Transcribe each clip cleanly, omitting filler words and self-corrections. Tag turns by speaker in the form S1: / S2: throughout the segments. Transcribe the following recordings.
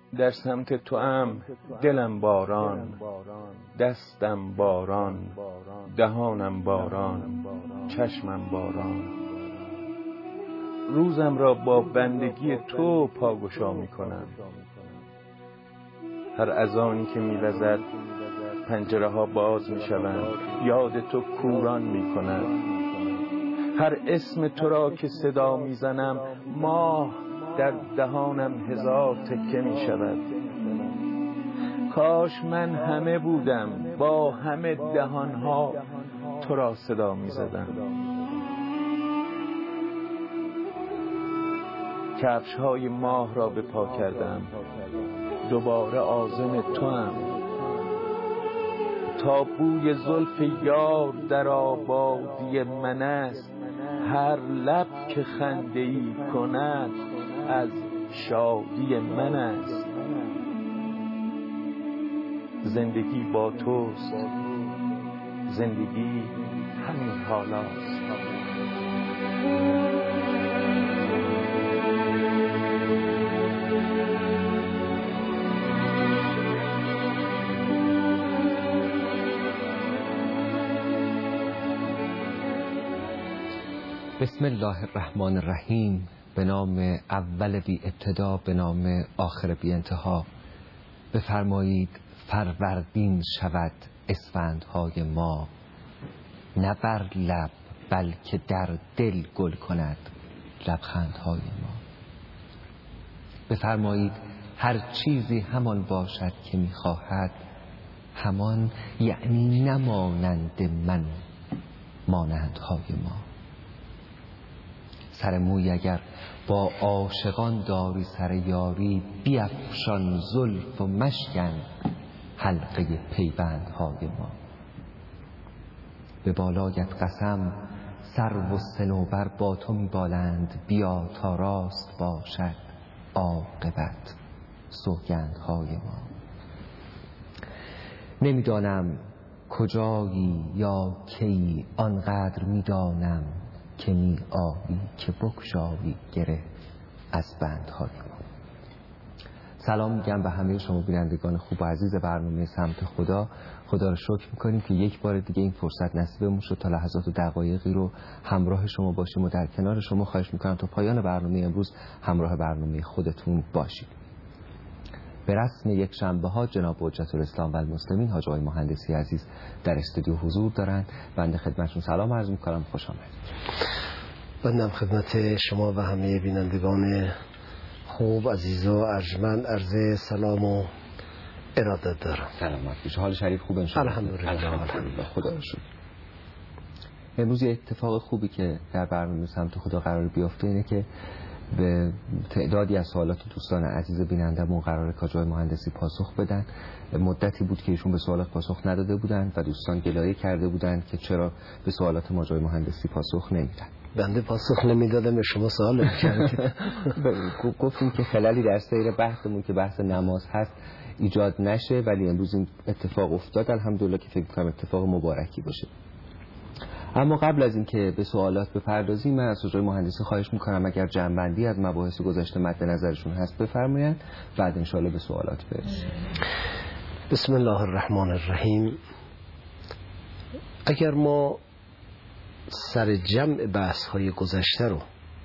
S1: در سمت توام دلم باران، دستم باران، دهانم باران، چشمم باران. روزم را با بندگی تو پاگشا می کنم. هر اذانی که می وزد پنجره ها باز می شوند، یاد تو کوران می کند. هر اسم تو را که صدا می زنم، ماه در دهانم هزار تکه می شود. کاش من همه بودم، با همه دهانها تو را صدا می زدم. کفش های ماه را به پا کردم، دوباره عازم توام. تا بوی زلف یار در آبادی من است، هر لب که خنده‌ای کند از شادی من است. زندگی با توست، زندگی همین حالاست.
S2: بسم الله الرحمن الرحیم. به نام اول بی ابتدا، به نام آخر بی انتها. بفرمایید فروردین شود اسفندهای ما، نه بر لب بلکه در دل گل کند لبخندهای ما. بفرمایید هر چیزی همان باشد که میخواهد، همان یعنی نمانند من مانندهای ما. سر موی اگر با عاشقان داری سر یاری، بیفشان زلف و مشکن حلقه پیوندهای ما. به بالایت قسم سرو و صنوبر با تو میبالند، بیا تا راست باشد عاقبت سوگندهای ما. نمیدانم کجایی یا کی، آنقدر میدانم که می آیی که بگشایی گره از بندهای ما. سلام میگم به همه شما بینندگان خوب و عزیز برنامه سمت خدا. خدا رو شکر میکنیم که یک بار دیگه این فرصت نصیبمون شد تا لحظات و دقایقی رو همراه شما باشیم و در کنار شما. خواهش میکنم تا پایان برنامه امروز همراه برنامه خودتون باشید. به رسم یک شنبه ها جناب حجت الاسلام و المسلمین حاج آقای مهندسی عزیز در استودیو حضور دارند. بنده خدمتشون سلام عرض میکنم، خوش آمدید.
S3: بندم خدمت شما و همه بینندگان خوب عزیز و ارجمند عرض سلام و ارادت دارم.
S2: سلامت باشید. حال شریف خوب انشاءالله؟
S3: الحمدلله
S2: خدا رو شکر. امروز یه اتفاق خوبی که در برنامه سمت خدا قرار بیافته اینه که به تعدادی از سوالات دوستان عزیز بینندمون قراره که آقای مهندسی پاسخ بدن. مدتی بود که ایشون به سوالات پاسخ نداده بودن و دوستان گلایه کرده بودن که چرا به سوالات ما آقای مهندسی پاسخ نمیدن.
S3: بنده پاسخ نمیدادم به شما سوال می‌کردید.
S2: گفتیم که خلالی در سیر بحثمون که بحث نماز هست ایجاد نشه، ولی امروز این اتفاق افتاد. الحمدلله که فکر کنم اتفاق مبارکی باشه. اما قبل از اینکه به سوالات بپردازیم، من از آقای مهندسی خواهش میکنم اگر جمع‌بندی از مباحث گذشته مد نظرشون هست بفرمایند، بعد انشالله به سوالات برسیم.
S3: بسم الله الرحمن الرحیم. اگر ما سر جمع بحث های گذشته رو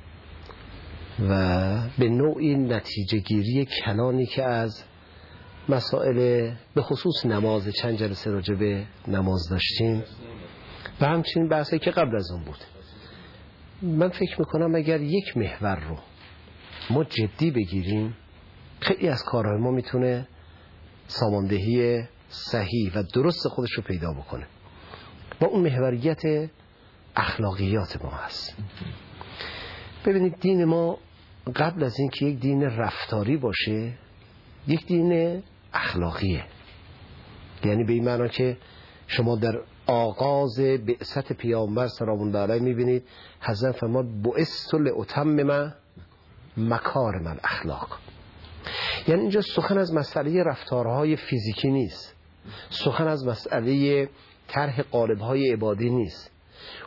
S3: و به نوعی نتیجه گیری کلانی که از مسائل به خصوص نماز چند جلسه راجع به نماز داشتیم و همچنین بحثی که قبل از اون بود، من فکر میکنم اگر یک محور رو ما جدی بگیریم، خیلی از کارهای ما میتونه ساماندهی صحیح و درست خودش رو پیدا بکنه. با اون محوریت اخلاقیات ما هست. ببینید دین ما قبل از این که یک دین رفتاری باشه، یک دین اخلاقیه. یعنی به این معنی که شما در آغاز بعثت پیامبر سلام الله علیه میبینید حضرت فرمود بعثت لاتمم مکارم الاخلاق. یعنی اینجا سخن از مسئله رفتارهای فیزیکی نیست، سخن از مسئله طرح قالب‌های عبادی نیست.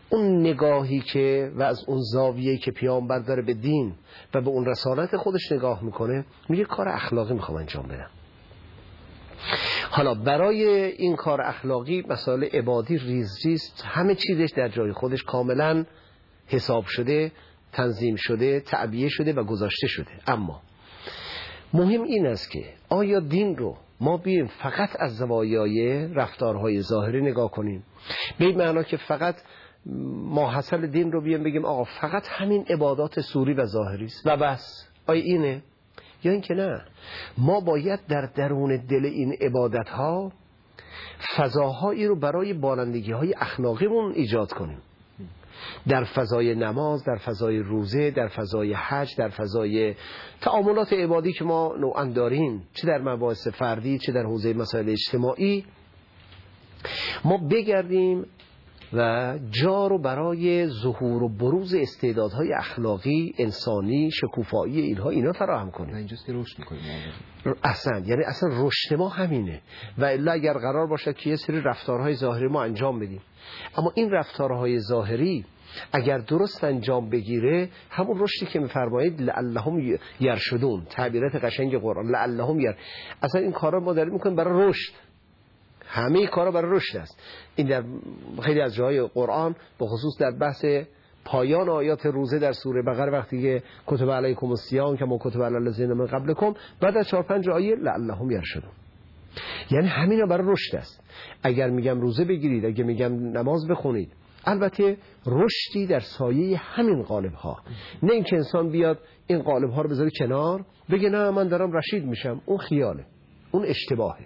S3: اون نگاهی که و از اون زاویه‌ای که پیامبر داره به دین و به اون رسالت خودش نگاه میکنه، میگه کار اخلاقی میخوام انجام بدم. حالا برای این کار اخلاقی مسائل عبادی ریزریست، همه چیزش در جای خودش کاملا حساب شده، تنظیم شده، تعبیه شده و گذاشته شده. اما مهم این است که آیا دین رو ما بیایم فقط از زوایای رفتارهای ظاهری نگاه کنیم، به این معنا که فقط ماحصل دین رو بیایم بگیم آقا فقط همین عبادات صوری و ظاهری است و بس، آیا اینه؟ یا اینکه نه، ما باید در درون دل این عبادت ها فضاهایی رو برای بالندگی های اخلاقیمون ایجاد کنیم، در فضای نماز، در فضای روزه، در فضای حج، در فضای تعاملات عبادی که ما نوعا داریم، چه در مباحث فردی چه در حوزه مسائل اجتماعی، ما بگردیم و جا رو برای ظهور و بروز استعدادهای اخلاقی، انسانی، شکوفایی اینا فراهم کنیم.
S2: و اینجاست که رشد می‌کنیم.
S3: یعنی اصلا رشد ما همینه. و الا اگر قرار باشد که یه سری رفتارهای ظاهری ما انجام بدیم، اما این رفتارهای ظاهری اگر درست انجام بگیره، همون رشدی که می‌فرمایید لعلهم یرشدون، تعبیرات قشنگ قرآن، لعلهم اصلا این کارا ما داریم می‌کنیم برای رشد. همه کارا برای رشد است. این در خیلی از جاهای قرآن، به خصوص در بحث پایان آیات روزه در سوره بقره، وقتی که کتب علیکم الصیام کما کتب علی الذین من قبلکم، بعد از 4-5 آیه لعلهم یرشدون، یعنی همینا برای رشد است. اگر میگم روزه بگیرید، اگر میگم نماز بخونید، البته رشدی در سایه همین قالب ها، نه اینکه انسان بیاد این قالب ها رو بذاره کنار بگه نه من دارم رشید میشم. اون خیاله، اون اشتباهه.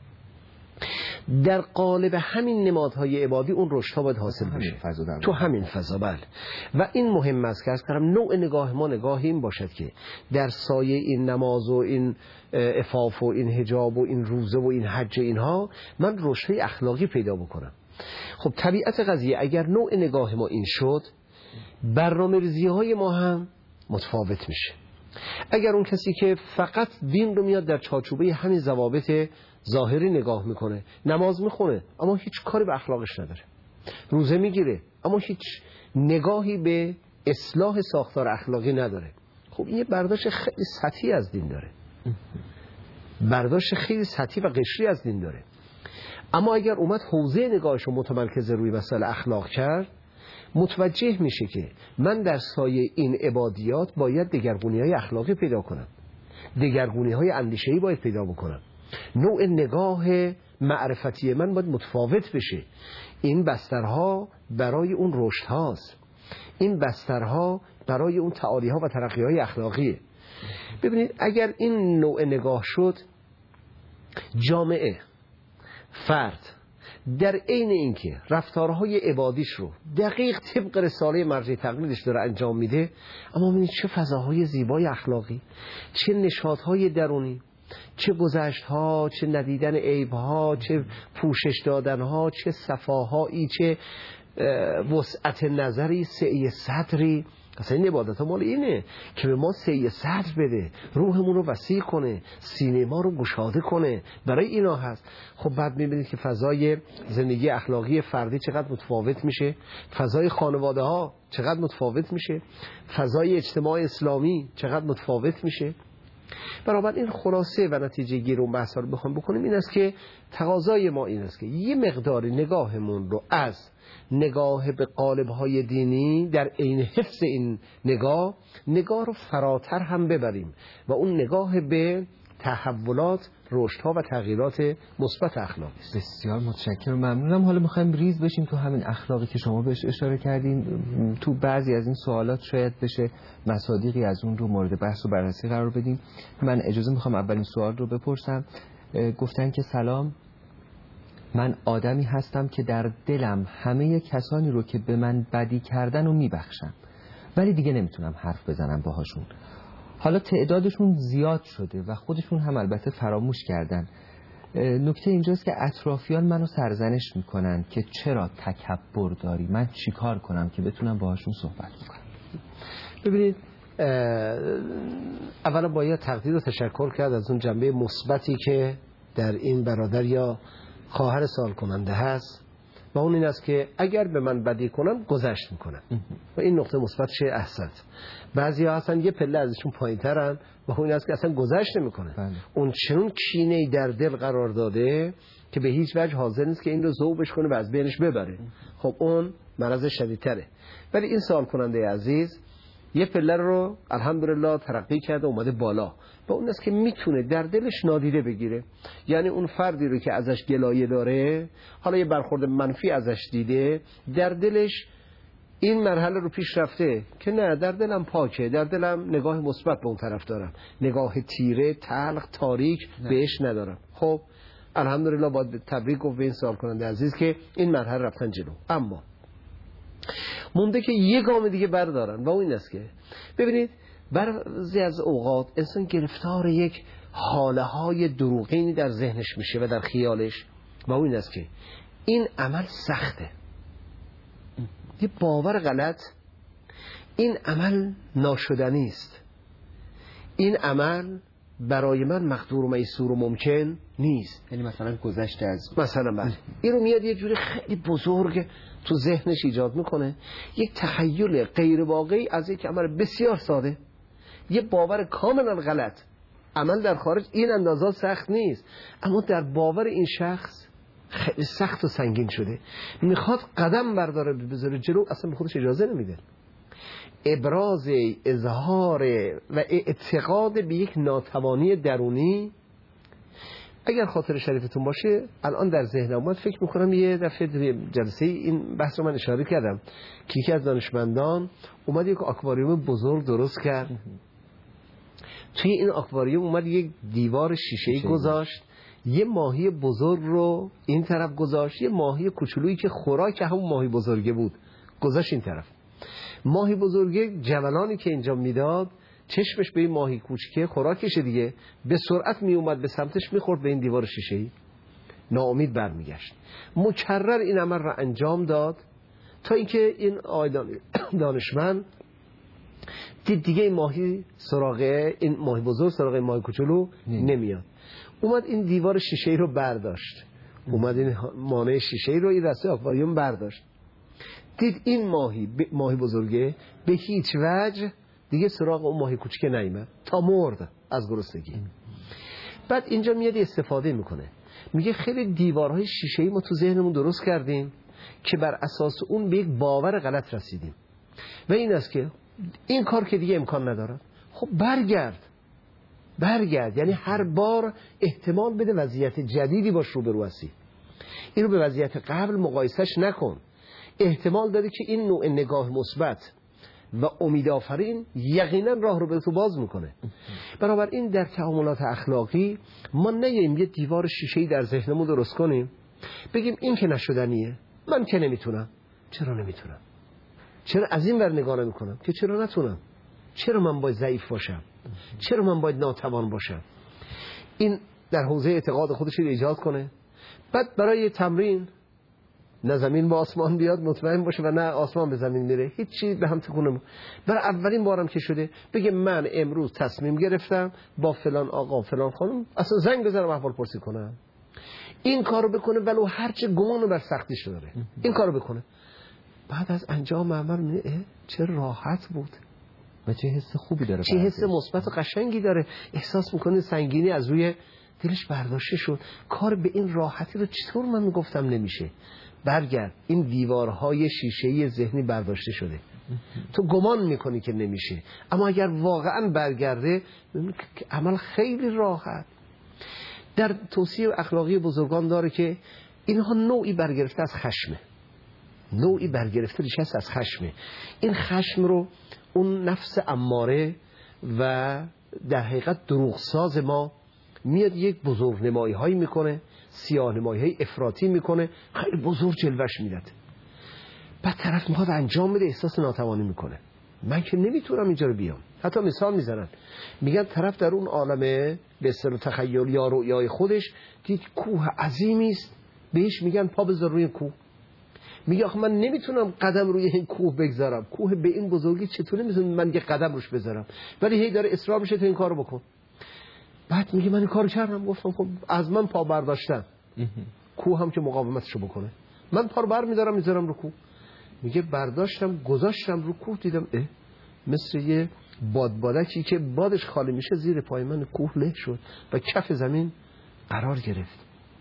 S3: در قالب همین نمادهای عبادی اون رشدها باید حاصل بشه تو همین فضا. بله. و این مهم است که از کردم نوع نگاه ما نگاه این باشد که در سایه این نماز و این عفاف و این حجاب و این روزه و این حج اینها من رشدهای اخلاقی پیدا بکنم. خب طبیعت قضیه اگر نوع نگاه ما این شد، برنامه‌ریزی‌های ما هم متفاوت میشه. اگر اون کسی که فقط دین رو میاد در چارچوبه همین ضوابط ظاهری نگاه میکنه، نماز میخونه اما هیچ کاری به اخلاقش نداره، روزه میگیره اما هیچ نگاهی به اصلاح ساختار اخلاقی نداره، خب این برداشت خیلی سطحی از دین داره، برداشت خیلی سطحی و قشری از دین داره. اما اگر اومد حوزه نگاهش رو متمرکز روی مسائل اخلاق کرد، متوجه میشه که من در سایه این عبادیات باید دگرگونی‌های اخلاقی پیدا کنم، دگرگونی‌های اندیشه‌ای باید پیدا بکنم، نوع نگاه معرفتی من باید متفاوت بشه. این بسترها برای اون رشد هاست، این بسترها برای اون تعالی ها و ترقی های اخلاقیه. ببینید اگر این نوع نگاه شد، جامعه، فرد در عین اینکه رفتارهای عبادیش رو دقیق طبق رساله مرجع تقلیدش داره انجام میده، اما ببینید چه فضاهای زیبای اخلاقی، چه نشاطهای درونی، چه گذشت‌ها، چه ندیدن عیب‌ها، چه پوشش دادن‌ها، چه صفاهایی، چه وسعت نظری، سعی صدری. اصلا این عبادت مال اینه که به ما سعی صدر بده، روحمون رو وسیع کنه، سینه ما رو گشاده کنه، برای اینا هست. خب بعد می‌بینید که فضای زندگی اخلاقی فردی چقدر متفاوت میشه، فضای خانواده ها چقدر متفاوت میشه، فضای اجتماع اسلامی چقدر متفاوت میشه. برابر این خلاصه و نتیجه گیر اون بحثا رو بخوام بکنیم این است که تقاضای ما این است که یه مقدار نگاهمون رو از نگاه به قالب‌های دینی در عین حفظ این نگاه رو فراتر هم ببریم و اون نگاه به تحولات، رشدها و تغییرات مثبت اخلاقی است.
S2: بسیار متشکرم، ممنونم. حالا می‌خوایم ریز بشیم تو همین اخلاقی که شما بهش اشاره کردین. تو بعضی از این سوالات شاید بشه مصادیقی از اون رو مورد بحث و بررسی قرار بدیم. من اجازه می‌خوام اولین سوال رو بپرسم. گفتن که سلام، من آدمی هستم که در دلم همه کسانی رو که به من بدی کردن رو میبخشم، ولی دیگه نمیتونم حرف بزنم باهاشون. حالا تعدادشون زیاد شده و خودشون هم البته فراموش کردن. نکته اینجاست که اطرافیان منو سرزنش میکنن که چرا تکبر داری، من چیکار کنم که بتونم باهاشون صحبت کنم؟
S3: ببینید، اولا باید تقدیر و تشکر کرد از اون جنبه مثبتی که در این برادر یا خواهر سوال کننده هست و اون این است که اگر به من بدی کنن گذشت میکنن و این نقطه مثبتش احسنت. بعضیا هستن یه پله ازشون پایینترن و اون این است که اصلا گذشت نمیکنه. اون چنون کینه‌ای در دل قرار داده که به هیچ وجه حاضر نیست که این رو ذوبش کنه و از بینش ببره. خب اون مرض شدیدتره. ولی این سوال کننده عزیز یه پله رو الحمدلله ترقی کرده اومده بالا و اون است که میتونه در دلش نادیده بگیره. یعنی اون فردی رو که ازش گلایه داره، حالا یه برخورد منفی ازش دیده، در دلش این مرحله رو پیش رفته که نه، در دلم پاکه، در دلم نگاه مثبت به اون طرف دارم، نگاه تیره، تلخ، تاریک بهش ندارم. خب الحمدلله باید تبریک گفت به این سوال کننده عزیز که این مرحله رفتن جلو. اما مونده که یه گام دیگه بردارن و اون این است که ببینید بعضی از اوقات انسان گرفتار یک حاله های دروغینی در ذهنش میشه و در خیالش و اون این است که این عمل سخته، یه باور غلط، این عمل ناشدنی است، این عمل برای من مقدور و میسور و ممکن نیست.
S2: یعنی مثلا گذشته از
S3: مثلا بله این رو میاد یه جوری خیلی بزرگ تو ذهنش ایجاد میکنه، یک تخیل غیر واقعی از یک عمل بسیار ساده، یه باور کاملا غلط. عمل در خارج این اندازه سخت نیست، اما در باور این شخص خیلی سخت و سنگین شده، میخواد قدم برداره بذاره جلو، اصلا به خودش اجازه نمیده. ابراز اظهار و اعتقاد به یک ناتوانی درونی، اگر خاطر شریفتون باشه الان در ذهنم اومد، فکر میکنم یه دفعه جلسه این بحث رو من اشاره کردم که یکی از دانشمندان اومد یک آکواریوم بزرگ درست کرد، توی این آکواریوم اومد یک دیوار شیشه‌ای گذاشت، یه ماهی بزرگ رو این طرف گذاشت، یه ماهی کوچولویی که خوراک همون ماهی بزرگه بود گذاشت این طرف. ماهی بزرگه جولانی که اینجا میداد چشمش به این ماهی کوچکه خوراکش دیگه، به سرعت می اومد به سمتش میخورد به این دیوار شیشه‌ای، ناامید برمیگشت. مکرر این عمل را انجام داد تا اینکه این دانشمند دید دیگه این ماهی سراغه، این ماهی بزرگ سراغه ماهی کوچولو نمیاد. اومد این دیوار شیشه‌ای رو برداشت، اومد این مانع شیشه‌ای رو این رسته آکواریوم برداشت، دید این ماهی بزرگه به هیچ وجه دیگه سراغ اون ماهی کوچیک نیامد تا مرد از گرسنگی. بعد اینجا میاد استفاده میکنه، میگه خیلی دیوارهای شیشه‌ای ما تو ذهنمون درست کردیم که بر اساس اون به یک باور غلط رسیدیم و این است که این کار که دیگه امکان نداره. خب برگرد، یعنی هر بار احتمال بده وضعیت جدیدی باش روبرو هستی، این رو به وضعیت قبل مقایسش نکن. احتمال داره که این نوع نگاه مثبت و امیدآفرین یقینا راه رو به تو باز میکنه. بنابراین در تعاملات اخلاقی ما نیاییم یه دیوار شیشه‌ای در ذهنمون درست کنیم بگیم این که نشدنیه، من که نمیتونم. چرا نمیتونم؟ چرا از این ور نگاه نمیکنم که چرا نتونم؟ چرا من باید ضعیف باشم؟ چرا من باید ناتوان باشم؟ این در حوزه اعتقاد خودش رو ایجاد کنه. بعد برای تمرین نه زمین با آسمان بیاد مطمئن باشه و نه آسمان به زمین میره، هیچ چیز به هم تکونه. برای اولین بارم که شده بگه من امروز تصمیم گرفتم با فلان آقا فلان خانم اصلا زنگ بزنم احوال پرسی کنم. این کارو بکنه ولو هرچه گمان بر سختیش داره، این کارو بکنه. بعد از انجام عمل میگه چه راحت بود
S2: و چه حس خوبی داره،
S3: چه حس مثبت و قشنگی داره، احساس میکنه سنگینی از روی دلش برداشته شد. کار به این راحتی رو چطور من میگفتم نمیشه؟ برگرد، این دیوارهای شیشه‌ای ذهنی برداشته شده، تو گمان میکنی که نمیشه، اما اگر واقعا برگرده عمل خیلی راحت. در توصیه اخلاقی بزرگان داره که اینها نوعی برگرفته از خشمه، نوعی برگرفته ریشه از خشمه. این خشم رو اون نفس اماره و در حقیقت دروغساز ما میاد یک بزرگ نمایی هایی میکنه، سیاه نمایی های افراطی میکنه، خیلی بزرگ جلوش میداد. بعد طرف میخواد انجام بده، احساس ناتوانی میکنه، من که نمیتونم اینجا رو بیام. حتی مثال میزنن، میگن طرف در اون عالمه به اصطلاح تخیل یا رؤیای خودش دید کوه عظیمی است، بهش میگن پا بذار روی کوه. میگه آخه من نمیتونم قدم روی این کوه بگذارم، کوه به این بزرگی چطور نمیتونم من یه قدم روش بذارم، ولی هی داره اصرار میشه تو این کارو بکن. بعد میگه من این کارو کردم، گفتم خب از من پا برداشتن، کوه هم که مقاومتشو بکنه. من پا رو بر میذارم رو کوه. میگه برداشتم گذاشتم رو کوه، دیدم مثل یه بادبادکی که بادش خالی میشه زیر پای من کوه له شد و کف زمین قرار گرفت.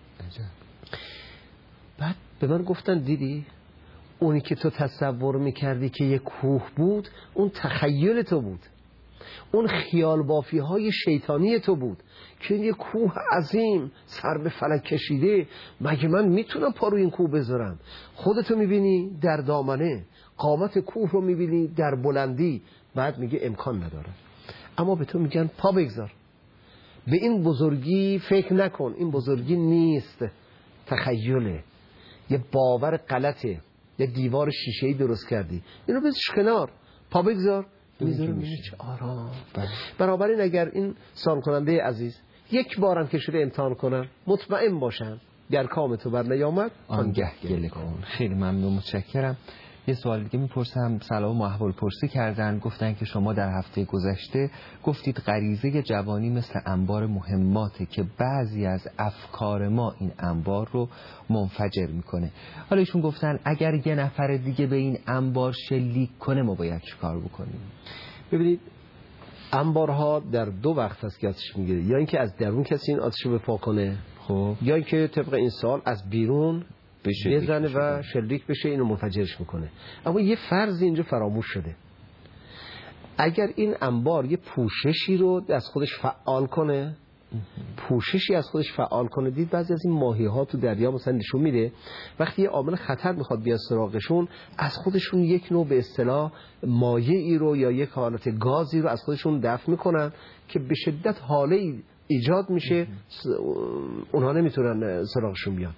S3: بعد به من گفتن دیدی اونی که تو تصور میکردی که یه کوه بود اون تخیل تو بود، اون خیال بافی های شیطانی تو بود که یه کوه عظیم سر به فلک کشیده، مگه من میتونم پا روی این کوه بذارم؟ خودتو میبینی در دامنه، قامت کوه رو میبینی در بلندی. بعد میگه امکان نداره، اما به تو میگن پا بگذار، به این بزرگی فکر نکن، این بزرگی نیست، تخیله، یه باور غلطه، یه دیوار شیشه‌ای درست کردی، اینو بذارش کنار، پا بگذار. میذارم چه آرام. بنابراین اگر این سوال کننده عزیز یک بارم که شده امتحان کنن، مطمئن باشن گر کام تو بر نیامد
S2: آنگه گله کن. خیلی ممنون، متشکرم. یه سوال دیگه میپرسم. سلام و احوال پرسی کردن، گفتن که شما در هفته گذشته گفتید غریزه جوانی مثل انبار مهماته که بعضی از افکار ما این انبار رو منفجر میکنه. حالا ایشون گفتن اگر یه نفر دیگه به این انبار شلیک کنه ما باید چی کار بکنیم؟
S3: ببینید انبارها در دو وقت هست که آتش میگیره، یا اینکه از درون کسی این آتش رو بپا کنه،
S2: خب،
S3: یا اینکه طبق این سال از بیرون بزنه و شلیک بشه، اینو منفجرش میکنه. اما یه فرض اینجا فراموش شده، اگر این انبار یه پوششی رو از خودش فعال کنه، پوششی از خودش فعال کنه، دید بعضی از این ماهی‌ها تو دریا مثلا نشون میده وقتی یه عامل خطر میخواد بیاد سراغشون، از خودشون یک نوع به اصطلاح مایعی رو یا یک حالت گازی رو از خودشون دفع میکنن که به شدت حاله ایجاد میشه، اونها نمیتونن سراغشون بیان.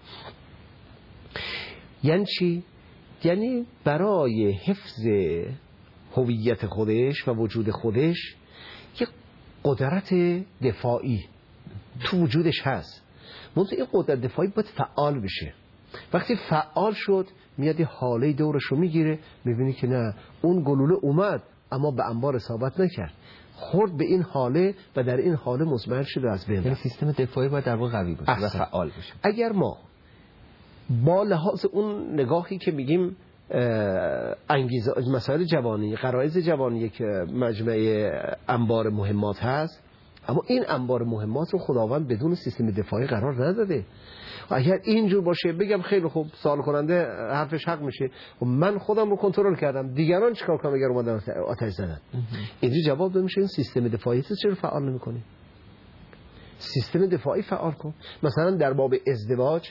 S3: یعنی چی؟ یعنی برای حفظ هویت خودش و وجود خودش یک قدرت دفاعی تو وجودش هست، منتها این قدرت دفاعی باید فعال بشه. وقتی فعال شد میاد یه حاله دورش رو میگیره، میبینی که نه، اون گلوله اومد اما به انبار اصابت نکرد، خورد به این حاله و در این حاله مزمن شد و از بین رفت.
S2: یعنی سیستم دفاعی باید در واقع قوی باشه و فعال بشه.
S3: اگر ما با لحاظ اون نگاهی که میگیم انگیزه مسائل جوانی، غرایز جوانی که مجمع انبار مهمات هست، اما این انبار مهمات رو خداوند بدون سیستم دفاعی قرار نداده. اگر اینجور باشه بگم خیلی خوب، سوال کننده حرفش حق میشه، و من خودم رو کنترل کردم، دیگران چیکار کنم اگر اومدن آتش زدن؟ اینجوری جواب داده میشه این سیستم دفاعی تو چرا فعال نمی‌کنی؟ سیستم دفاعی فعال کن. مثلا در باب ازدواج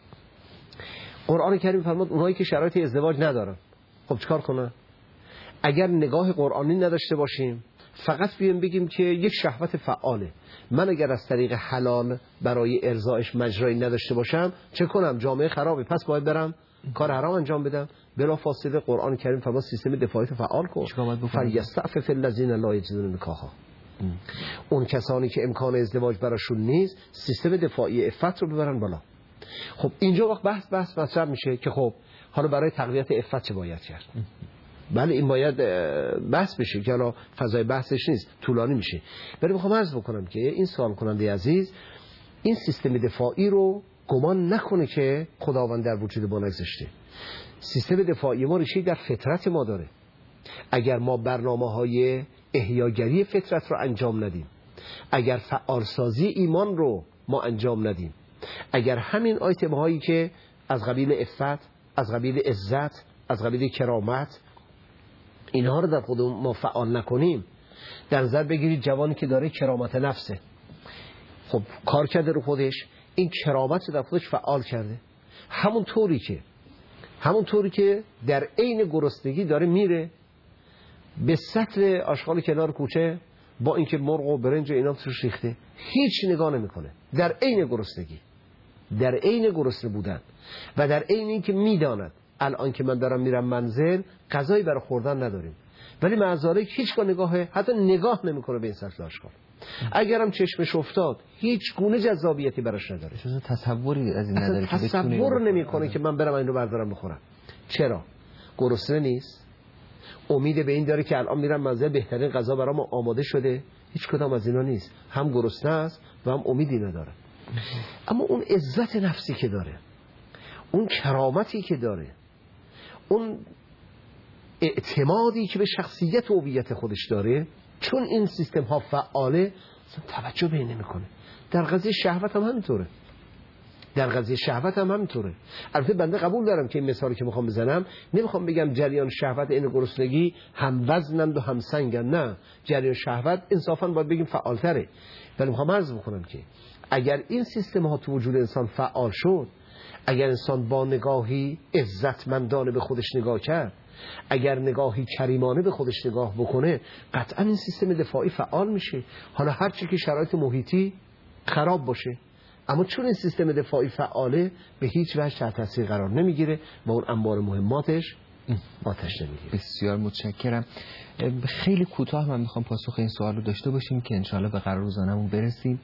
S3: قرآن کریم فرمود اونایی که شرایط ازدواج ندارن، خب چیکار کنن؟ اگر نگاه قرآنی نداشته باشیم، فقط بیایم بگیم که یک شهوت فعاله، من اگر از طریق حلال برای ارضایش مجرایی نداشته باشم چه کنم؟ جامعه خرابه، پس باید برم کار حرام انجام بدم. بلافاصله قرآن کریم فرمود سیستم دفاعی فعال کن. فلیستعفف الذین لا یجدون نکاحا. اون کسانی که امکان ازدواج براشون نیست، سیستم دفاعی عفت رو ببرن بالا. خب اینجا وقت بحث مطرح میشه که خب حالا برای تقویت عفت چه باید کرد؟ بله این باید بحث بشه که حالا فضای بحثش نیست، طولانی میشه. ولی میخوام عرض بکنم که این سوال کننده عزیز این سیستم دفاعی رو گمان نکنه که خداوند در وجود ما نگذاشته. سیستم دفاعی ما ریشه در فطرت ما داره. اگر ما برنامه‌های احیاگری فطرت رو انجام ندیم، اگر فعالسازی ایمان رو ما انجام ندیم، اگر همین آیتم هایی که از قبیل عفت، از قبیل عزت، از قبیل کرامت، اینها رو در خود ما فعال نکنیم، در نظر بگیرید جوانی که داره کرامت نفسه، خب کار کرده رو خودش، این کرامت رو در خودش فعال کرده، همون طوری که در عین گرسنگی داره میره به سطل آشغال کنار کوچه با اینکه مرغ و برنج و اینا توش ریخته، هیچ نگاه نمیکنه، در عین گرسنگی، در عین گرسنه بودن و در عین اینکه میداند الان که من دارم میرم منزل غذایی برای خوردن نداریم، ولی معذاره هیچگاه حتی نگاه نمیکنه به این سطل آشغال. اگرم چشمش افتاد هیچ گونه جذابیتی براش نداره،
S2: تصوری از این نداره،
S3: تصور نمیکنه که من برم اینو بردارم بخورم. چرا؟ گرسنه نیست، امید به این داره که الان میرم منزل بهترین غذا برام آماده شده. هیچ کدام از اینا نیست، هم گرسنه است و هم امیدی نداره. اما اون عزت نفسی که داره، اون کرامتی که داره، اون اعتمادی که به شخصیت و هویت خودش داره، چون این سیستم ها فعاله توجه به این نمیکنه. در قضیه شهوت هم همینطوره. البته بنده قبول دارم که این مثالی که میخوام بزنم، نمیخوام بگم جریان شهوت این گرسنگی هم وزنند و هم سنگند، نه، جریان شهوت انصافا باید بگیم فعالتره. ولی میخوام عرض بکنم که اگر این سیستم ها تو وجود انسان فعال شد، اگر انسان با نگاهی عزتمندانه به خودش نگاه کرد، اگر نگاهی کریمانه به خودش نگاه بکنه، قطعا این سیستم دفاعی فعال میشه. حالا هرچی که شرایط محیطی خراب باشه، اما چون این سیستم دفاعی فعاله، به هیچ وجه تحت تاثیر قرار نمیگیره و اون انبار مهماتش آتش نمیگیره.
S2: بسیار متشکرم. خیلی کوتاه من میخوام پاسخ این سوال رو داشته باشیم که انشالله به قرار روزانمون برسیم.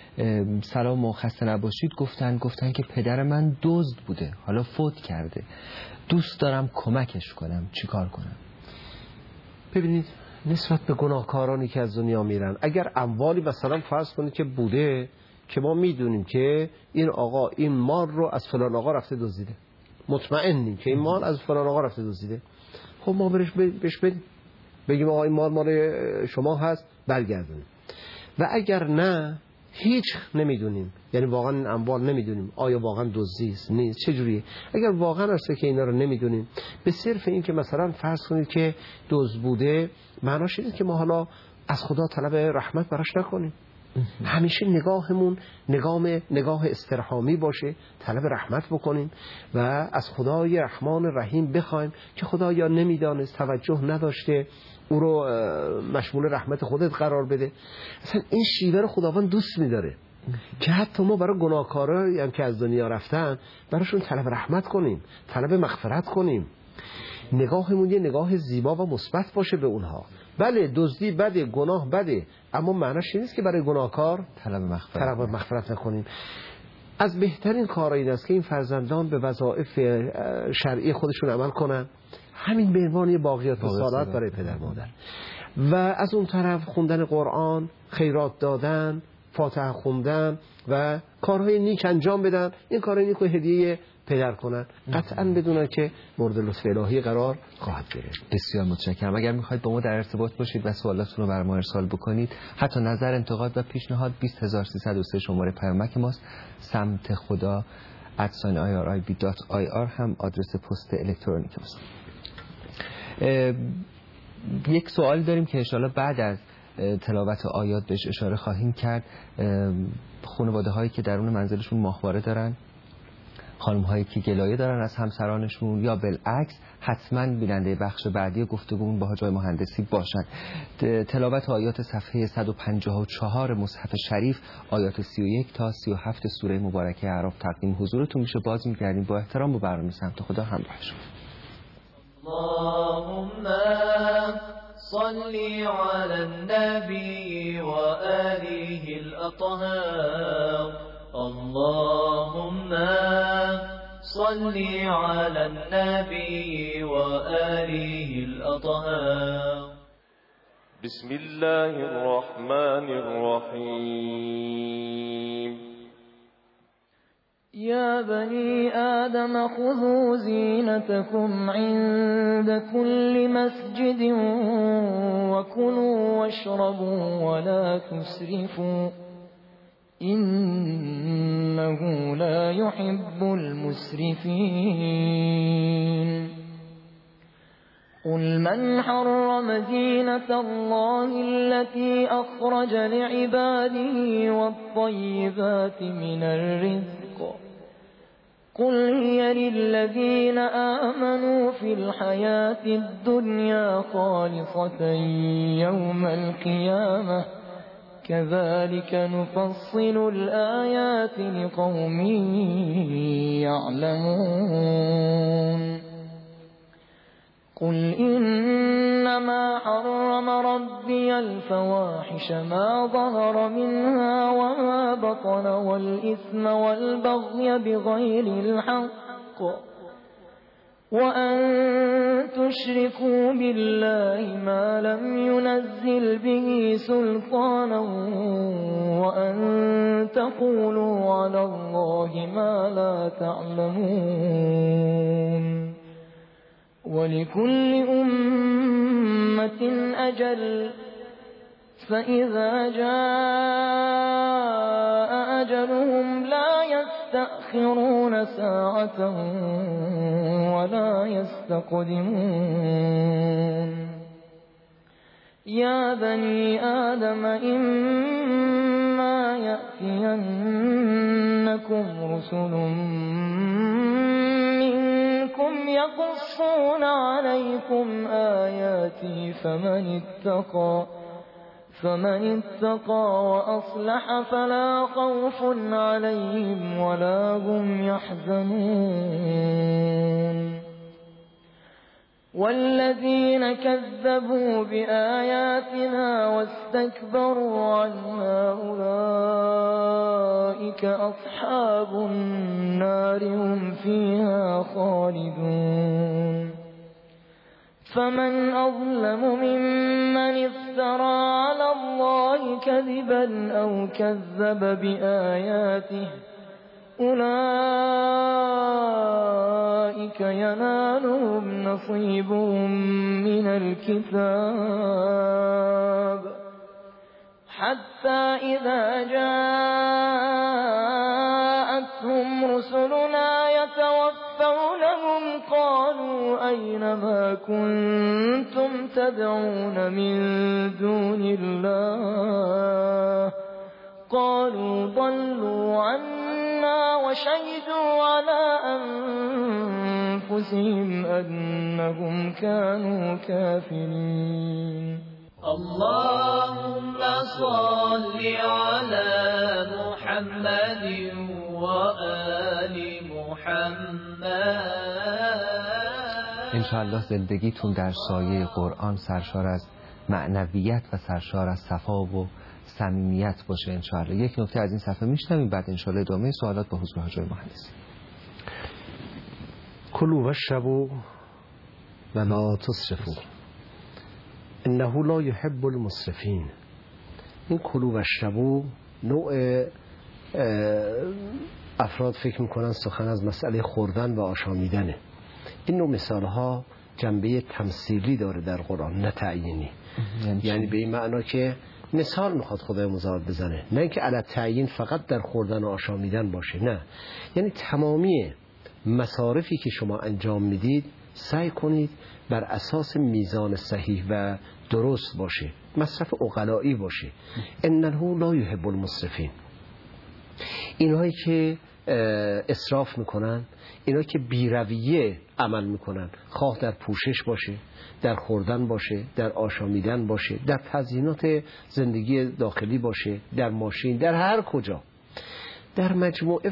S2: سلام و خسته نباشید. گفتن که پدر من دزد بوده، حالا فوت کرده، دوست دارم کمکش کنم، چیکار کنم؟
S3: ببینید، نسبت به گناهکارانی که از دنیا میرن، اگر اموالی مثلا فرض کنید که بوده که ما میدونیم که این آقا این مال رو از فلان آقا رفته دزدیده، مطمئنیم که این مال از فلان آقا رفته دزدیده، خب ما بهش بدیم، بگیم آقا این مال شما هست، برگردونیم. و اگر نه، هیچ نمیدونیم، یعنی واقعا این اموال نمیدونیم آیا واقعا دزدی است نیست چجوریه، اگر واقعا هست که اینا رو نمیدونیم، به صرف این که مثلا فرض کنید که دزد بوده، معناش اینه که ما حالا از خدا طلب رحمت براش نکنیم، همیشه نگاهمون نگاه استرحامی باشه، طلب رحمت بکنیم و از خدای رحمان رحیم بخوایم که خدایا نمیدانست، توجه نداشته، او رو مشمول رحمت خودت قرار بده. اصلا این شیوه رو خداوند دوست می‌داره که حتی ما برای گناهکارایی هم که از دنیا رفتن براشون طلب رحمت کنیم، طلب مغفرت کنیم، نگاهمون یه نگاه زیبا و مثبت باشه به اونها. بله دزدی بده، گناه بده، اما معنیش نیست که برای گناهکار طلب مغفرت نکنیم. از بهترین کار این است که این فرزندان به وظایف شرعی خودشون عمل کنن، همین به عنوان باقیات الصالحات برای پدر مادر، و از اون طرف خوندن قرآن، خیرات دادن، فاتحه خوندن و کارهای نیک انجام بدن. این کارهای نیک رو هدیه پدر کنن، قطعا بدونن که مورد لطف الهی قرار خواهد گرفت.
S2: بسیار متشکرم. اگر میخواید با ما در ارتباط باشید و سوالاتتون رو بر ما ارسال بکنید، حتی نظر، انتقاد و پیشنهاد، 20303 شماره پیامک ماست. سمت خدا @irib.ir هم آدرس پست الکترونیک ماست. یک سوال داریم که انشاءالله بعد از تلاوت آیات بهش اشاره خواهیم کرد. خانواده هایی که درون منزلشون ماهواره دارن، خانم هایی که گلایه دارن از همسرانشون یا بالعکس، حتما بیننده بخش بعدی گفتگومون با حاج مهندسی باشن. تلاوت آیات صفحه 154 مصحف شریف، آیات 31 تا 37 سوره مبارکه اعراف تقدیم حضورتون میشه. باز میگردیم با احترام و برنامه سمت خدا همراه شما.
S4: اللهم صل على النبي وآله الأطهار. اللهم صل على النبي وآله الأطهار.
S1: بسم الله الرحمن الرحيم.
S4: يا بني آدم خذوا زينتكم عند كل مسجد وكلوا واشربوا ولا تسرفوا إنه لا يحب المسرفين. قل من حرم زينة الله التي أخرج لعباده والطيبات من الرزق قل هي للذين آمنوا في الحياة الدنيا خالصة يوم القيامة كذلك نفصل الآيات لقوم يعلمون. قل إنما حرم ربي الفواحش ما ظهر منها وما بطن والإثم والبغي بغير الحق وأن تشركوا بالله ما لم ينزل به سلطانا وأن تقولوا على الله ما لا تعلمون ولكل أمة أجل فإذا جاء أجلهم لا يستأخرون ساعة ولا يستقدمون يا بني آدم إما يأتينكم رسل منكم يقصون عليكم آياتي فمن اتقى وأصلح فلا خوف عليهم ولا هم يحزنون والذين كذبوا بآياتنا واستكبروا عنها أولئك أصحاب النار هم فيها خالدون فمن أظلم ممن افترى على الله كذبا أو كذب بآياته أولئك ينالهم نصيبهم من الكتاب حتى إذا جاءتهم رسلنا يتوفونهم قالوا أين ما كنتم تدعون من دون الله قالوا ضلوا عنا وشهدوا على أنفسهم أنهم كانوا كافرين
S5: اللهم صل على محمد وآل محمد.
S2: انشاءالله زندگیتون در سایه قرآن سرشار از معنویت و سرشار از صفا و صمیمیت باشه انشاءالله. یک نکته از این صفحه میشنویم بعد انشاءالله ادامه سوالات با حضور حاج مهندسی.
S3: کلوا واشربوا و لا تسرفوا انه لا يحب المسرفین. این کلوا واشربوا نوع افراد فکر میکنن سخن از مسئله خوردن و آشامیدنه. این نوع مثالها جنبه تمثیلی داره در قرآن نه تعیینی. یعنی به این معنا که مثال میخواد خدای متعال بزنه، نه اینکه علی تعیین فقط در خوردن و آشامیدن باشه، نه، یعنی تمامی مصارفی که شما انجام میدید سعی کنید بر اساس میزان صحیح و درست باشه، مصرف عقلایی باشه. انه لا یحب المسرفین. اینهایی که اسراف میکنن، اینا که بیرویه عمل میکنن، خواه در پوشش باشه، در خوردن باشه، در آشامیدن باشه، در تزیینات زندگی داخلی باشه، در ماشین، در هر کجا، در مجموعه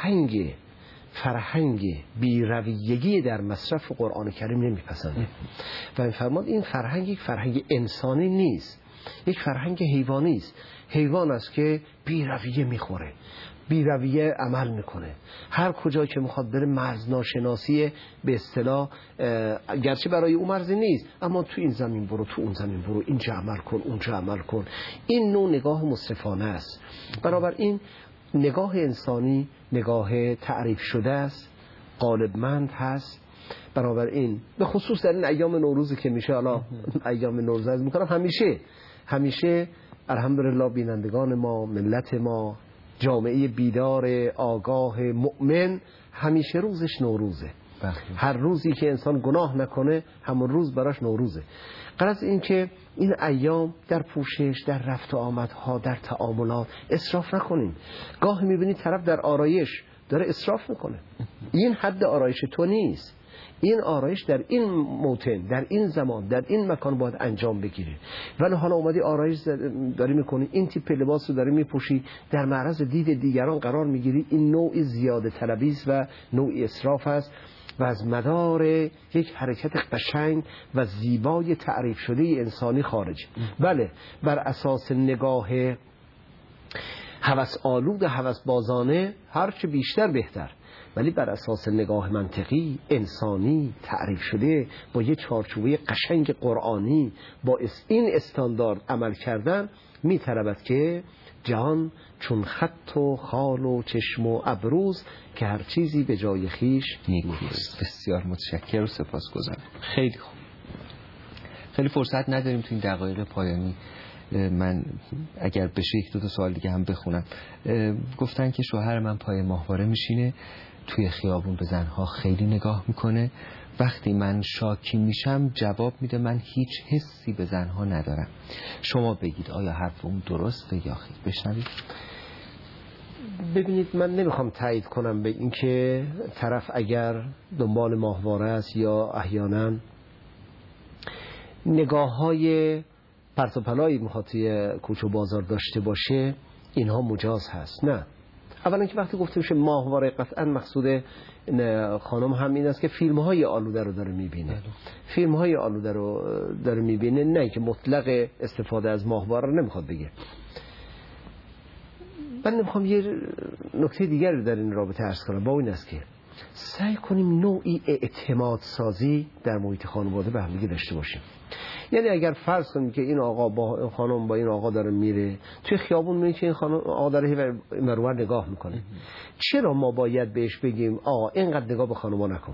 S3: فرهنگ بیرویگی در مصرف قرآن کریم نمیپسنده و میفرماد این فرهنگ یک فرهنگ انسانی نیست، یک فرهنگ حیوانی است. حیوان است که بیرویه میخوره، بیرویه عمل میکنه، هر کجا که میخواد بره مرز ناشناسی به اصطلاح، گرچه برای اون مرزی نیست، اما تو این زمین برو، تو اون زمین برو، اینجا عمل کن، اونجا عمل کن. این نوع نگاه مسرفانه است. برابر این نگاه انسانی نگاه تعریف شده است، غالبمند هست. برابر این به خصوص در این ایام نوروزی که میشه، حالا ایام نوروز از میکنم، همیشه الحمدلله بینندگان ما، ملت ما، جامعه بیدار آگاه مؤمن، همیشه روزش نوروزه. هر روزی که انسان گناه نکنه همون روز براش نوروزه. غرض این که این ایام در پوشش، در رفت و آمدها، در تعاملات اسراف نکنیم. گاهی میبینی طرف در آرایش داره اسراف میکنه، این حد آرایش تو نیست. این آرایش در این موطن، در این زمان، در این مکان باید انجام بگیره. ولی حالا اومدی آرایش داری میکنی، این تیپ لباس رو داری میپوشی، در معرض دید دیگران قرار میگیری، این نوع زیاده طلبی است و نوع اسراف است و از مدار یک حرکت قشنگ و زیبای تعریف شده انسانی خارج. بله، بر اساس نگاه هوس آلود، هوس بازانه، هرچه بیشتر بهتر. ولی بر اساس نگاه منطقی انسانی تعریف شده با یه چارچوبه قشنگ قرآنی با این استاندارد عمل کردن می‌طلبد که جهان چون خط و خال و چشم و ابروز که هر چیزی به جای خیش
S2: نیکوست. بسیار متشکرم و سپاسگزارم. خیلی خوب. خیلی فرصت نداریم تو این دقایق پایانی. من اگر بشه یک دو تا سوال دیگه هم بخونم. گفتن که شوهر من پای ماهواره میشینه، توی خیابون به زنها خیلی نگاه میکنه، وقتی من شاکی میشم جواب میده من هیچ حسی به زنها ندارم. شما بگید آیا حرف اون درسته یا خیر؟ بشنوید.
S3: ببینید، من نمیخوام تایید کنم به اینکه طرف اگر دنبال ماهواره است یا احیانا نگاه‌های پرت و پلایی میخواد توی کوچه و بازار داشته باشه، اینها مجاز هست. نه، اولا که وقتی گفته میشه ماهواره قطعا مقصود خانم هم این است که فیلم‌های آلوده رو داره میبینه. فیلم‌های آلوده رو داره میبینه، نه که مطلق استفاده از ماهواره رو نمیخواد بگه. من نمیخوام یه نکته دیگر رو در این رابطه عرض کنم، با این است که سعی کنیم نوعی اعتماد سازی در محیط خانواده به هم دیگه داشته باشیم. یعنی اگر فرض کنیم که این آقا با این خانم با این آقا داره میره توی خیابون، میبینی که این خانم آقا داره اینور نگاه میکنه، چرا ما باید بهش بگیم آقا اینقدر نگاه به خانوما نکن؟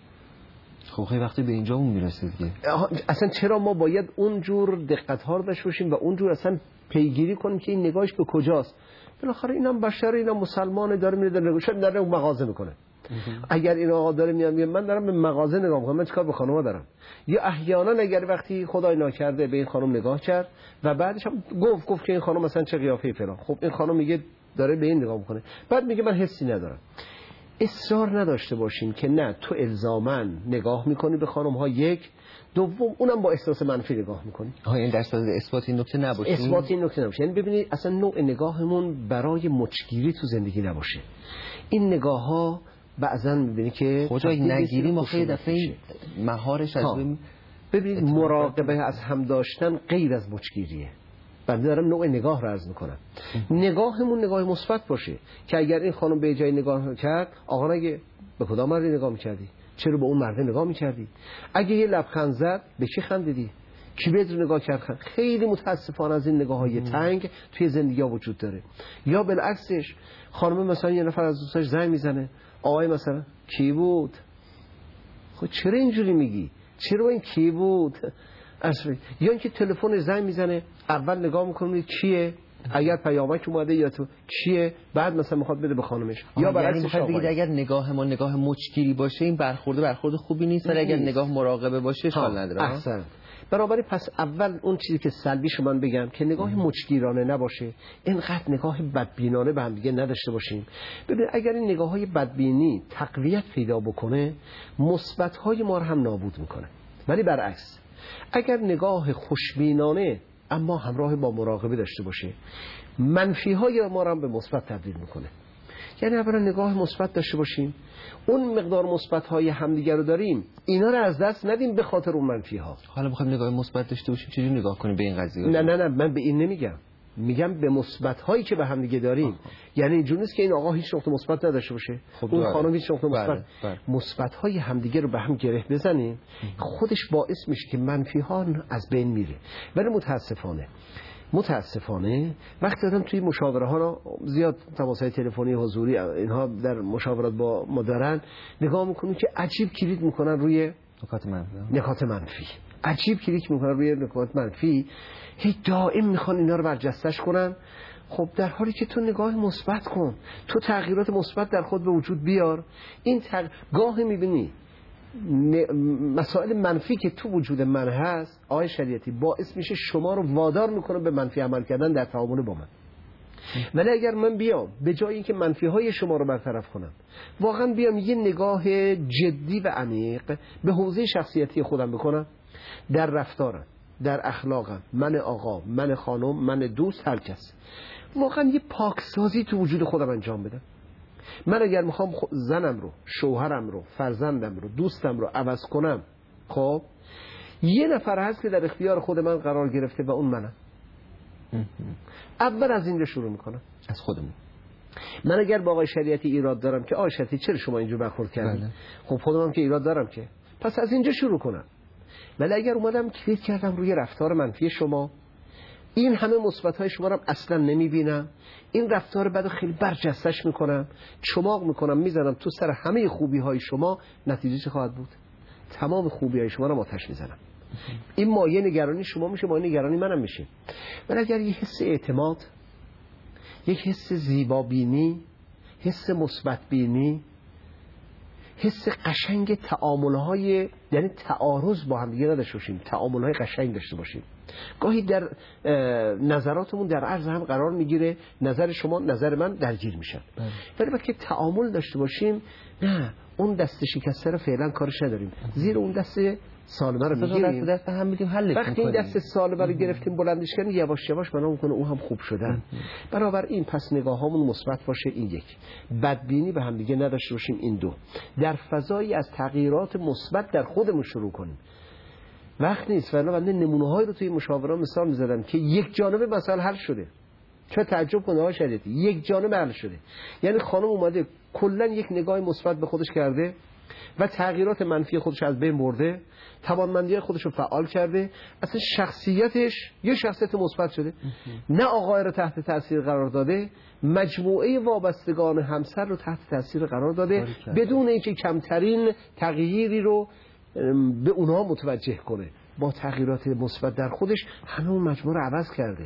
S2: خب خیلی وقتی به اینجا اون میرسه دیگه.
S3: اصلا چرا ما باید اونجور دقت ها رو داشته باشیم و اونجور اصلا پیگیری کنیم که این نگاهش به کجاست؟ بالاخره اینم بشر، اینم مسلمانه، داره میره در نگاهش داره مغازه میکنه. اگر این آقا داره میاد من دارم به مغازه نگاه میکنم، من چیکار به خانوما دارم؟ یا احیانا اگر وقتی خدای ناکرده به این خانم نگاه کرد و بعدش هم گفت که این خانم مثلا چه قیافه‌ای فلان، خب این خانم میگه داره به این نگاه میکنه، بعد میگه من حسی ندارم. اصرار نداشته باشین که نه تو الزاماً نگاه میکنی به خانم ها، یک، دوم اونم با احساس منفی نگاه میکنی.
S2: این در صدد اثبات این نکته نباشه.
S3: اثبات این نکته نباشه. یعنی ببینید اصلا نوع نگاهمون برای مچگیری تو زندگی نباشه. این نگاه ها بعضا میبینی که
S2: خدای نگیری ما خیلی دفعه مهارش از
S3: ببینید مراقبه از هم داشتن غیر از مچگیریه. من دارم نوع نگاه رو عرض میکنم. نگاهمون نگاه مثبت باشه که اگر این خانم به جای نگاه کرد، آقا نگه به کدام مرد نگاه میکردی؟ چرا به اون مرد نگاه میکردی؟ اگه یه لبخند زد به کی خندیدی؟ کی بهت نگاه کرد؟ خیلی متاسفانه از این نگاه‌های تنگ توی زندگی ها وجود داره. یا بالعکسش خانم مثلا یه نفر از دوستاش زنگ میزنه، آقای مثلا کی بود؟ خب چرا اینجوری میگی؟ چرا این کی بود؟ یا اینکه تلفن زنگ میزنه، اول نگاه میکنه کیه، اگر پیامک اومده یا تو کیه، بعد مثلا میخواد بده به خانمش. یا برعکسش
S2: بگید اگر نگاه ما نگاه مچگیری باشه این برخورد خوبی نیست، ولی اگر نگاه مراقبه باشه اشکال نداره.
S3: احسن. بنابراین پس اول اون چیزی که سلبیشو من بگم که نگاه مچگیرانه نباشه، اینقدر نگاه بدبینانه به هم دیگه نداشته باشیم. ببین اگر این نگاه‌های بدبینی تقویت پیدا بکنه، مثبت‌های ما رو هم نابود میکنه. ولی برعکس اگر نگاه خوشبینانه اما همراه با مراقبه داشته باشه، منفی‌های ما رو هم به مثبت تبدیل میکنه. یعنی اولا نگاه مثبت داشته باشیم، اون مقدار مثبت‌های همدیگه رو داریم، اینا رو از دست ندیم به خاطر اون منفی‌ها.
S2: حالا می‌خوایم نگاه مثبت داشته باشیم، چجوری نگاه کنیم به این قضیه؟
S3: نه من به این نمیگم، میگم به مثبت‌هایی که به هم دیگه داریم. یعنی اینجوری نیست که این آقا هیچ نقطه مثبت نداشته باشه، اون خانم هیچ نقطه مثبت. مثبت‌های همدیگه رو به هم گره بزنیم، خودش باعث میشه که منفی‌ها از بین میره. ولی متاسفانه وقتی آدم توی مشاوره ها زیاد تماس‌های تلفنی حضوری اینها در مشاورات با ما دارن، نگاه میکنن که عجیب کلیک میکنن روی نکات منفی. عجیب کلیک میکنن روی نکات منفی، هی دائم میخوان اینا رو برجستش کنن. خب در حالی که تو نگاه مثبت کن، تو تغییرات مثبت در خود به وجود بیار. این گاهی میبینی مسائل منفی که تو وجود من هست آقای شریعتی باعث میشه شما رو وادار میکنه به منفی عمل کردن در تعامل با من. ولی اگر من بیام به جای اینکه منفی های شما رو برطرف کنم، واقعا بیام یه نگاه جدی و عمیق به حوزه شخصیتی خودم بکنم، در رفتارم، در اخلاقم، من آقا، من خانم، من دوست، هر کس، واقعا یه پاکسازی تو وجود خودم انجام بدم. من اگر میخوام زنم رو، شوهرم رو، فرزندم رو، دوستم رو عوض کنم، خب یه نفر هست که در اختیار خود من قرار گرفته و اون منم. اول از این رو شروع میکنم،
S2: از خودمون.
S3: من اگر با آقای شریعتی ایراد دارم که آقای شریعتی چرا شما اینجور برخورد کردید، خب خودم هم که ایراد دارم که، پس از اینجا شروع کنم. ولی اگر اومدم کلیک کردم روی رفتار منفی شما، این همه مثبت‌های شما رو اصلا نمی‌بینم، این رفتار بدو خیلی برجستش میکنم، چماق میکنم، میزنم تو سر همه خوبی‌های شما، نتیجه چه خواهد بود؟ تمام خوبی‌های شما رو آتش میزنم. این مایه نگرانی شما میشه، مایه نگرانی منم میشه. ولی اگر یه حس اعتماد، یک حس زیبابینی، حس مثبت‌بینی، حس قشنگ تعامل‌های، یعنی تعارض با هم دیگه نداشته باشیم، تعامل‌های قشنگ داشته باشیم. گاهی در نظراتمون در عرض هم قرار میگیره، نظر شما نظر من درگیر میشن، ولی وقتی تعامل داشته باشیم، نه اون دست شکسته رو فعلا کارش نداریم، زیر اون دست سالمه رو میگیریم،
S2: دست هم میدیم حلش میکنیم.
S3: وقتی این دست سالمه رو گرفتیم بلندش کردیم، یواش یواش بنا میکنه اون هم خوب شدن. بنابراین پس نگاهامون مثبت باشه، این یک. بدبینی به هم دیگه نداشته باشیم، این دو. در فضایی از تغییرات مثبت در خودمون شروع کنیم. وقت نیست. ولی من نمونه‌هایی رو توی مشاوره مثال می‌زدم که یک جانبه مسائل حل شده. چه تعجب کنه ها شریعتی، یک جانبه حل شده. یعنی خانم اومده کلا یک نگاه مثبت به خودش کرده و تغییرات منفی خودش از بین برده، توانمندی خودش رو فعال کرده، اصلا شخصیتش یه شخصیت مثبت شده. نه آقای رو تحت تاثیر قرار داده، مجموعه وابستگان همسر رو تحت تاثیر قرار داده، بدون اینکه کمترین تغییری رو به اونها متوجه کنه. با تغییرات مثبت در خودش همه اون مجموعه رو عوض کرده.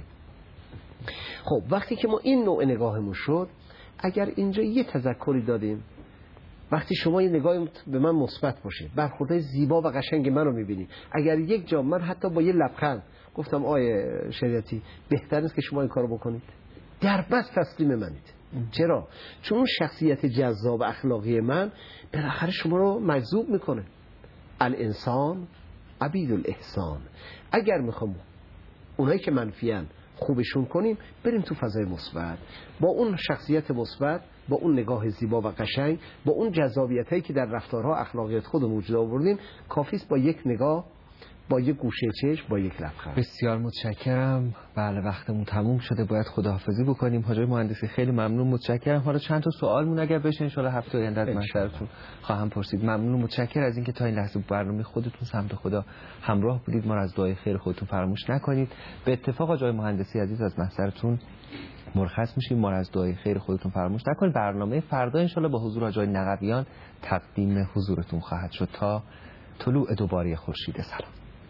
S3: خب وقتی که ما این نوع نگاهمون شد، اگر اینجا یه تذکری دادیم، وقتی شما یه نگاه به من مثبت باشه، برخوردهای زیبا و قشنگ من رو میبینی، اگر یک جا من حتی با یه لبخند گفتم آیه شریعتی بهتر نیست که شما این کارو بکنید، در بس تسلیم منید. چرا؟ چون اون شخصیت جذاب و اخلاقی من بالاخره شما رو مجذوب میکنه. الانسان عبید الاحسان. اگر میخوام اونایی که منفیان خوبشون کنیم، بریم تو فضای مثبت، با اون شخصیت مثبت، با اون نگاه زیبا و قشنگ، با اون جذابیتایی که در رفتارها اخلاقیات خودمون وجود آوردیم، کافی است با یک نگاه، با یک گوشه چشم، با یک لبخند.
S2: بسیار متشکرم. بله وقتمون تموم شده، باید خداحافظی بکنیم. حاج مهندسی خیلی ممنون، متشکرم. حالا چند تا سوالمون اگر بشه ان شاء الله هفته آینده از مشورتون خواهم پرسید. ممنون و متشکرم از اینکه تا این لحظه برنامه خودتون سمت خدا همراه بودید. ما از دعای خیر خودتون فراموش نکنید. به اتفاق آقای مهندسی عزیز از محضرتون مرخص میشیم، ما از دعای خیر خودتون فراموش نکنید. برنامه فردا ان شاء الله با حضور آقای نقویان تقدیم حضورتون خواهد شد. تا طلوع دوباره خورشید سلام.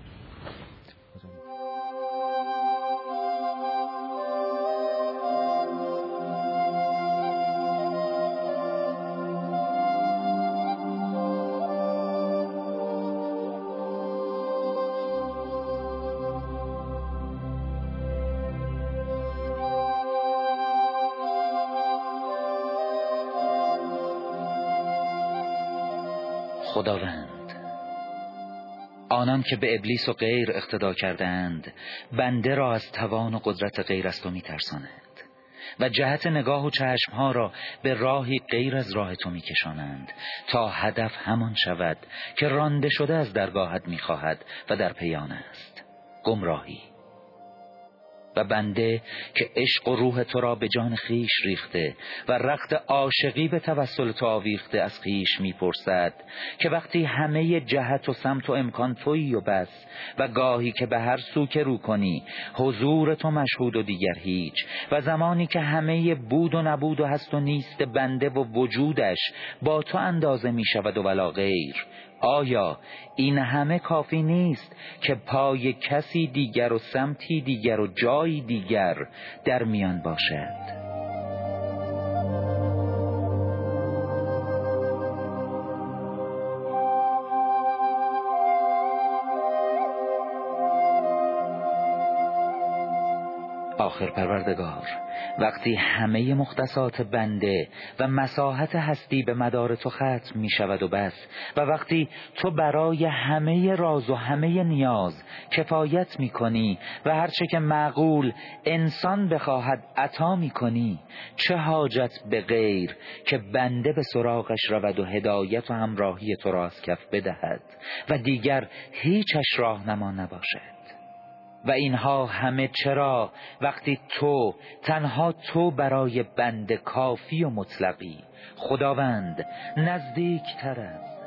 S6: خداوند، آنان که به ابلیس و غیر اقتدا کردند، بنده را از توان و قدرت غیر از تو می ترسانند و جهت نگاه و چشمها را به راهی غیر از راه تو می کشانند تا هدف همان شود که رانده شده از درگاهت می خواهد و در پیان است، گمراهی. و بنده که عشق و روح تو را به جان خیش ریخته و رخت عاشقی به توسل تو آویخته از خیش میپرسد که وقتی همه جهت و سمت و امکان تویی و بس و گاهی که به هر سو که رو کنی حضور تو مشهود و دیگر هیچ و زمانی که همه بود و نبود و هست و نیست بنده و وجودش با تو اندازه می شود و ولا غیر، آیا این همه کافی نیست که پای کسی دیگر و سمتی دیگر و جایی دیگر در میان باشد؟ آخر پروردگار، وقتی همه مختصات بنده و مساحت هستی به مدار تو ختم می شود و بس، و وقتی تو برای همه راز و همه نیاز کفایت می کنی و هرچه که معقول انسان بخواهد عطا می کنی، چه حاجت به غیر که بنده به سراغش رود و هدایت و همراهی تو را از کف بدهد و دیگر هیچش راهنما نباشد؟ و اینها همه چرا وقتی تو، تنها تو برای بنده کافی و مطلقی، خداوند نزدیکتر از